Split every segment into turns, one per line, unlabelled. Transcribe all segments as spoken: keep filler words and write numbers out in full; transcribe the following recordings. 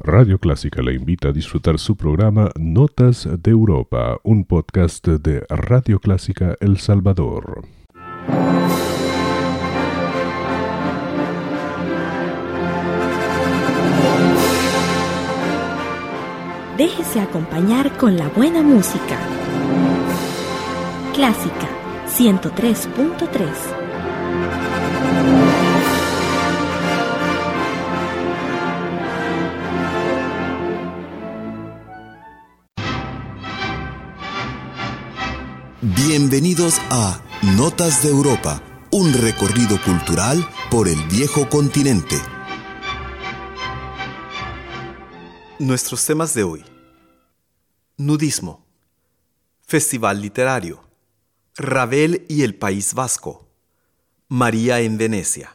Radio Clásica le invita a disfrutar su programa Notas de Europa, un podcast de Radio Clásica El Salvador.
Déjese acompañar con la buena música. Clásica ciento tres punto tres.
Bienvenidos a Notas de Europa, un recorrido cultural por el viejo continente. Nuestros temas de hoy: nudismo, festival literario, Ravel y el País Vasco, María en Venecia.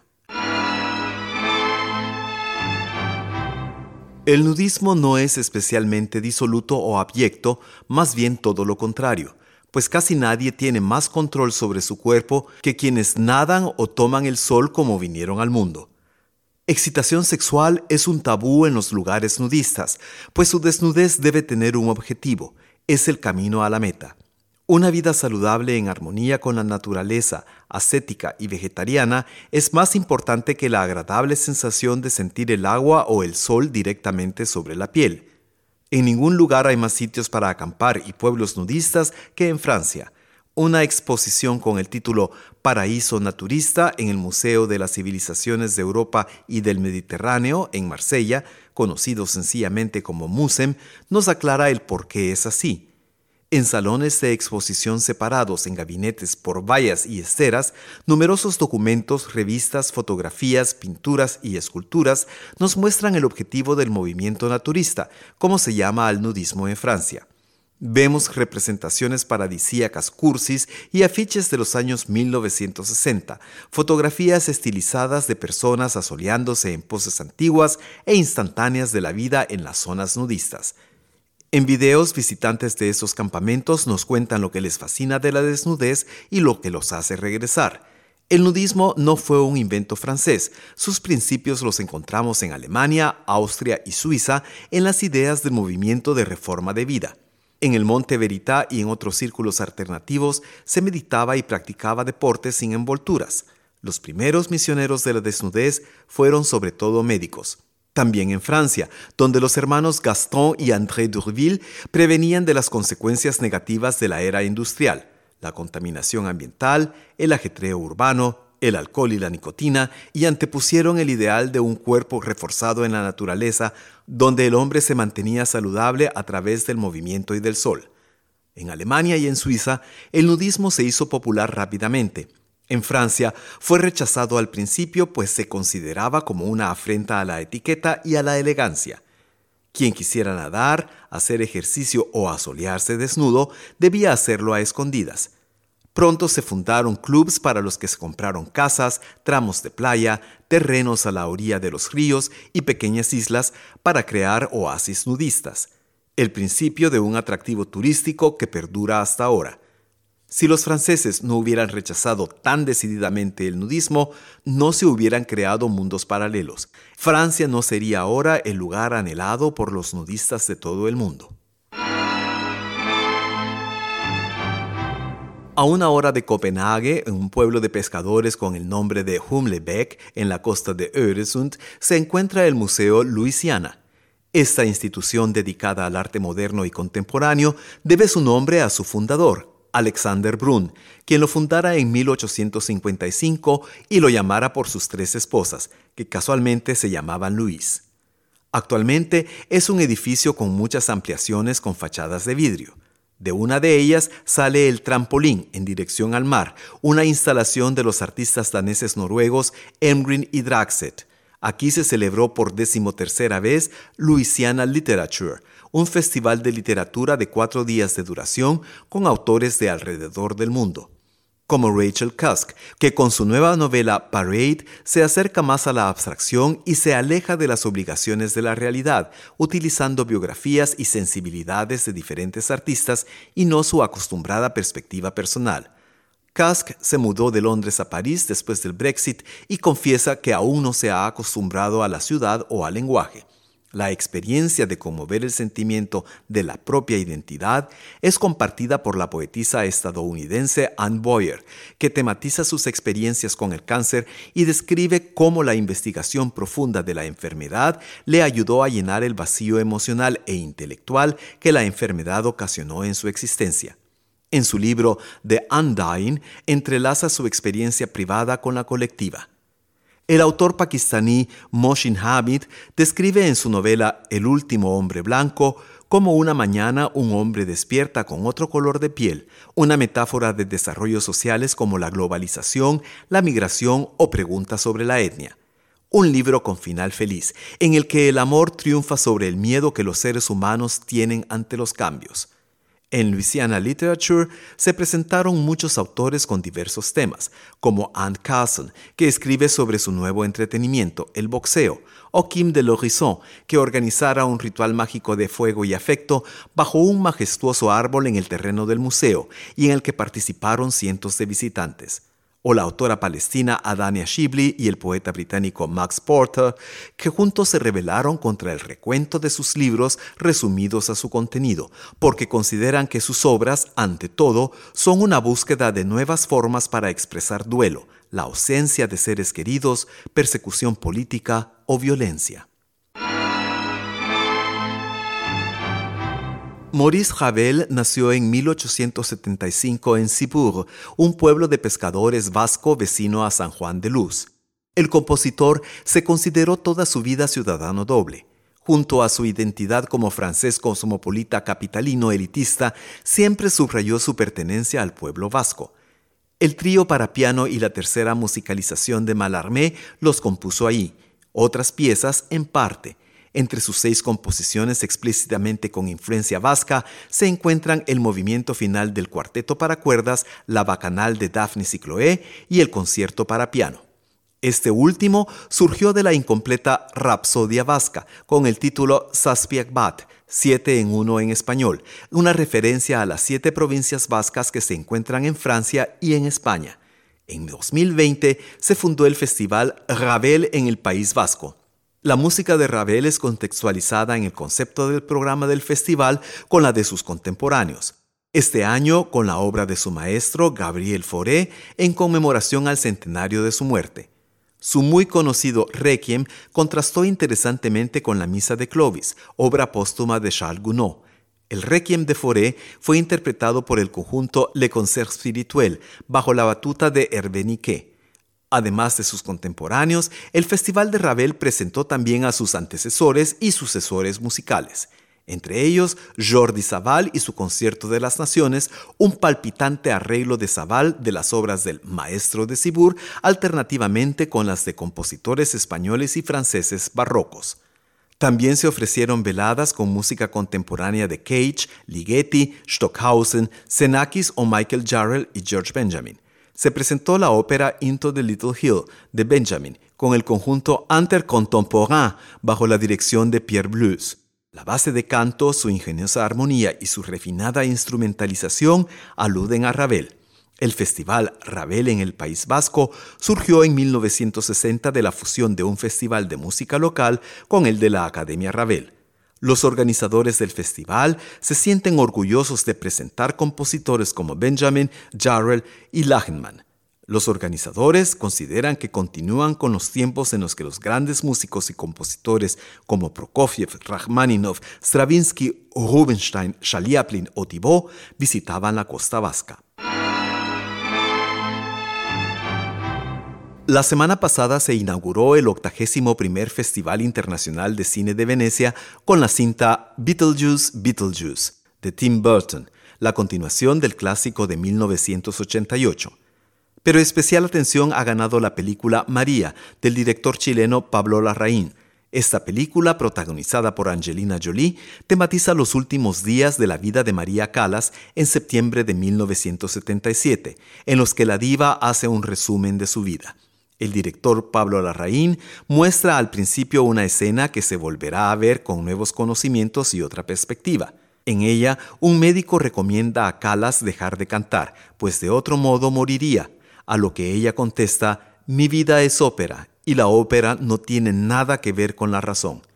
El nudismo no es especialmente disoluto o abyecto, más bien todo lo contrario, pues casi nadie tiene más control sobre su cuerpo que quienes nadan o toman el sol como vinieron al mundo. Excitación sexual es un tabú en los lugares nudistas, pues su desnudez debe tener un objetivo, es el camino a la meta. Una vida saludable en armonía con la naturaleza, ascética y vegetariana es más importante que la agradable sensación de sentir el agua o el sol directamente sobre la piel. En ningún lugar hay más sitios para acampar y pueblos nudistas que en Francia. Una exposición con el título Paraíso Naturista en el Museo de las Civilizaciones de Europa y del Mediterráneo en Marsella, conocido sencillamente como MUSEM, nos aclara el por qué es así. En salones de exposición separados en gabinetes por vallas y esteras, numerosos documentos, revistas, fotografías, pinturas y esculturas nos muestran el objetivo del movimiento naturista, como se llama al nudismo en Francia. Vemos representaciones paradisíacas cursis y afiches de los años mil novecientos sesenta, fotografías estilizadas de personas asoleándose en poses antiguas e instantáneas de la vida en las zonas nudistas. En videos, visitantes de esos campamentos nos cuentan lo que les fascina de la desnudez y lo que los hace regresar. El nudismo no fue un invento francés. Sus principios los encontramos en Alemania, Austria y Suiza en las ideas del movimiento de reforma de vida. En el Monte Verita y en otros círculos alternativos se meditaba y practicaba deportes sin envolturas. Los primeros misioneros de la desnudez fueron sobre todo médicos. También en Francia, donde los hermanos Gaston y André d'Urville prevenían de las consecuencias negativas de la era industrial, la contaminación ambiental, el ajetreo urbano, el alcohol y la nicotina, y antepusieron el ideal de un cuerpo reforzado en la naturaleza, donde el hombre se mantenía saludable a través del movimiento y del sol. En Alemania y en Suiza, el nudismo se hizo popular rápidamente. En Francia fue rechazado al principio, pues se consideraba como una afrenta a la etiqueta y a la elegancia. Quien quisiera nadar, hacer ejercicio o asolearse desnudo debía hacerlo a escondidas. Pronto se fundaron clubs para los que se compraron casas, tramos de playa, terrenos a la orilla de los ríos y pequeñas islas para crear oasis nudistas. El principio de un atractivo turístico que perdura hasta ahora. Si los franceses no hubieran rechazado tan decididamente el nudismo, no se hubieran creado mundos paralelos. Francia no sería ahora el lugar anhelado por los nudistas de todo el mundo. A una hora de Copenhague, en un pueblo de pescadores con el nombre de Humlebæk, en la costa de Øresund, se encuentra el Museo Louisiana. Esta institución dedicada al arte moderno y contemporáneo debe su nombre a su fundador, Alexander Brun, quien lo fundara en mil ochocientos cincuenta y cinco y lo llamara por sus tres esposas, que casualmente se llamaban Louise. Actualmente es un edificio con muchas ampliaciones con fachadas de vidrio. De una de ellas sale el trampolín en dirección al mar, una instalación de los artistas daneses noruegos Emgrin y Draxet. Aquí se celebró por decimotercera vez Louisiana Literature, un festival de literatura de cuatro días de duración con autores de alrededor del mundo. Como Rachel Cusk, que con su nueva novela Parade se acerca más a la abstracción y se aleja de las obligaciones de la realidad, utilizando biografías y sensibilidades de diferentes artistas y no su acostumbrada perspectiva personal. Cusk se mudó de Londres a París después del Brexit y confiesa que aún no se ha acostumbrado a la ciudad o al lenguaje. La experiencia de conmover el sentimiento de la propia identidad es compartida por la poetisa estadounidense Anne Boyer, que tematiza sus experiencias con el cáncer y describe cómo la investigación profunda de la enfermedad le ayudó a llenar el vacío emocional e intelectual que la enfermedad ocasionó en su existencia. En su libro The Undying, entrelaza su experiencia privada con la colectiva. El autor pakistaní Mohsin Hamid describe en su novela El último hombre blanco cómo una mañana un hombre despierta con otro color de piel, una metáfora de desarrollos sociales como la globalización, la migración o preguntas sobre la etnia. Un libro con final feliz, en el que el amor triunfa sobre el miedo que los seres humanos tienen ante los cambios. En Louisiana Literature se presentaron muchos autores con diversos temas, como Anne Carson, que escribe sobre su nuevo entretenimiento, el boxeo, o Kim de l'Horizon, que organizara un ritual mágico de fuego y afecto bajo un majestuoso árbol en el terreno del museo y en el que participaron cientos de visitantes. O la autora palestina Adania Shibli y el poeta británico Max Porter, que juntos se rebelaron contra el recuento de sus libros resumidos a su contenido, porque consideran que sus obras, ante todo, son una búsqueda de nuevas formas para expresar duelo, la ausencia de seres queridos, persecución política o violencia. Maurice Ravel nació en mil ochocientos setenta y cinco en Cibourg, un pueblo de pescadores vasco vecino a San Juan de Luz. El compositor se consideró toda su vida ciudadano doble. Junto a su identidad como francés cosmopolita capitalino elitista, siempre subrayó su pertenencia al pueblo vasco. El trío para piano y la tercera musicalización de Mallarmé los compuso ahí, otras piezas en parte. Entre sus seis composiciones explícitamente con influencia vasca se encuentran el movimiento final del cuarteto para cuerdas, la bacanal de Daphnis y Chloé y el concierto para piano. Este último surgió de la incompleta Rapsodia vasca, con el título Zazpiak bat, siete en uno en español, una referencia a las siete provincias vascas que se encuentran en Francia y en España. En dos mil veinte se fundó el festival Ravel en el País Vasco. La música de Ravel es contextualizada en el concepto del programa del festival con la de sus contemporáneos. Este año con la obra de su maestro Gabriel Fauré en conmemoración al centenario de su muerte. Su muy conocido Requiem contrastó interesantemente con la Misa de Clovis, obra póstuma de Charles Gounod. El Requiem de Fauré fue interpretado por el conjunto Le Concert Spirituel bajo la batuta de Hervé Niquet. Además de sus contemporáneos, el Festival de Ravel presentó también a sus antecesores y sucesores musicales. Entre ellos, Jordi Savall y su Concierto de las Naciones, un palpitante arreglo de Savall de las obras del Maestro de Cibourg, alternativamente con las de compositores españoles y franceses barrocos. También se ofrecieron veladas con música contemporánea de Cage, Ligeti, Stockhausen, Xenakis o Michael Jarrell y George Benjamin. Se presentó la ópera Into the Little Hill de Benjamin con el conjunto Intercontemporain bajo la dirección de Pierre Bleus. La base de canto, su ingeniosa armonía y su refinada instrumentalización aluden a Ravel. El festival Ravel en el País Vasco surgió en mil novecientos sesenta de la fusión de un festival de música local con el de la Academia Ravel. Los organizadores del festival se sienten orgullosos de presentar compositores como Benjamin, Jarrell y Lachenmann. Los organizadores consideran que continúan con los tiempos en los que los grandes músicos y compositores como Prokofiev, Rachmaninoff, Stravinsky, Rubinstein, Chaliaplin o Thibaut visitaban la costa vasca. La semana pasada se inauguró el octagésimo primer Festival Internacional de Cine de Venecia con la cinta Beetlejuice, Beetlejuice, de Tim Burton, la continuación del clásico de mil novecientos ochenta y ocho. Pero especial atención ha ganado la película María, del director chileno Pablo Larraín. Esta película, protagonizada por Angelina Jolie, tematiza los últimos días de la vida de María Callas en septiembre de mil novecientos setenta y siete, en los que la diva hace un resumen de su vida. El director Pablo Larraín muestra al principio una escena que se volverá a ver con nuevos conocimientos y otra perspectiva. En ella, un médico recomienda a Callas dejar de cantar, pues de otro modo moriría, a lo que ella contesta: «Mi vida es ópera, y la ópera no tiene nada que ver con la razón».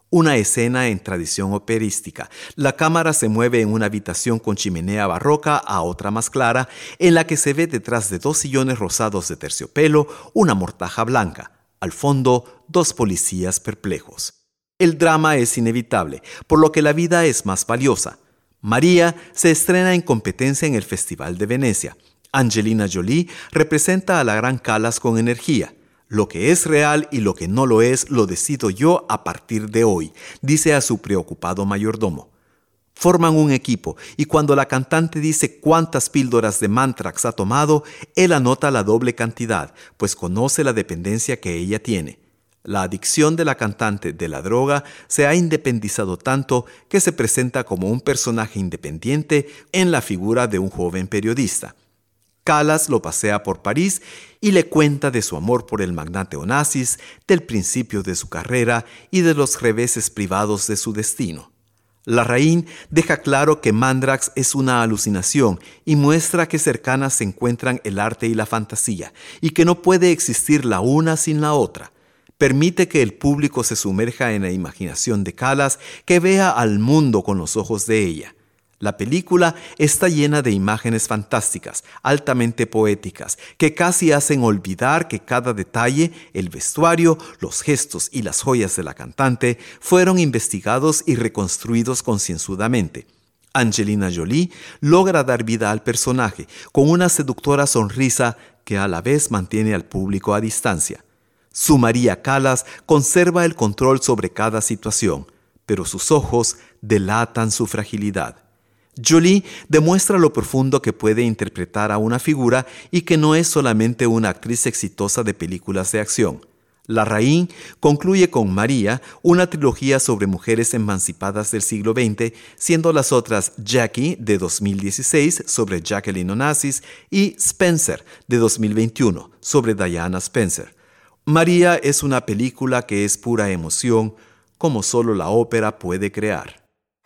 Una escena en tradición operística. La cámara se mueve en una habitación con chimenea barroca a otra más clara, en la que se ve detrás de dos sillones rosados de terciopelo una mortaja blanca. Al fondo, dos policías perplejos. El drama es inevitable, por lo que la vida es más valiosa. María se estrena en competencia en el Festival de Venecia. Angelina Jolie representa a la gran Callas con energía. Lo que es real y lo que no lo es lo decido yo a partir de hoy, dice a su preocupado mayordomo. Forman un equipo y cuando la cantante dice cuántas píldoras de Mantrax ha tomado, él anota la doble cantidad, pues conoce la dependencia que ella tiene. La adicción de la cantante de la droga se ha independizado tanto que se presenta como un personaje independiente en la figura de un joven periodista. Callas lo pasea por París y le cuenta de su amor por el magnate Onassis, del principio de su carrera y de los reveses privados de su destino. Larraín deja claro que Mandrax es una alucinación y muestra que cercanas se encuentran el arte y la fantasía, y que no puede existir la una sin la otra. Permite que el público se sumerja en la imaginación de Callas, que vea al mundo con los ojos de ella. La película está llena de imágenes fantásticas, altamente poéticas, que casi hacen olvidar que cada detalle, el vestuario, los gestos y las joyas de la cantante, fueron investigados y reconstruidos concienzudamente. Angelina Jolie logra dar vida al personaje con una seductora sonrisa que a la vez mantiene al público a distancia. Su María Callas conserva el control sobre cada situación, pero sus ojos delatan su fragilidad. Jolie demuestra lo profundo que puede interpretar a una figura y que no es solamente una actriz exitosa de películas de acción. Larraín concluye con María, una trilogía sobre mujeres emancipadas del siglo veinte, siendo las otras Jackie, de dos mil dieciséis, sobre Jacqueline Onassis, y Spencer, de dos mil veintiuno, sobre Diana Spencer. María es una película que es pura emoción, como solo la ópera puede crear.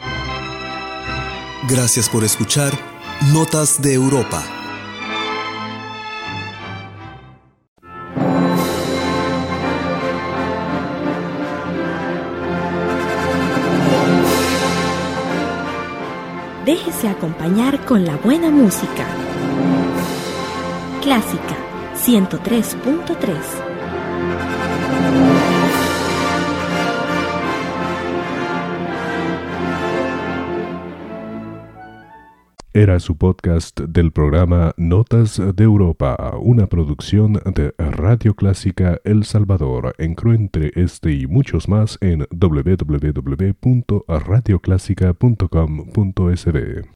Gracias por escuchar Notas de Europa.
Déjese acompañar con la buena música. Clásica ciento tres punto tres.
Era su podcast del programa Notas de Europa, una producción de Radio Clásica El Salvador. Encuentre este y muchos más en doble u doble u doble u punto radio clásica punto com punto es be.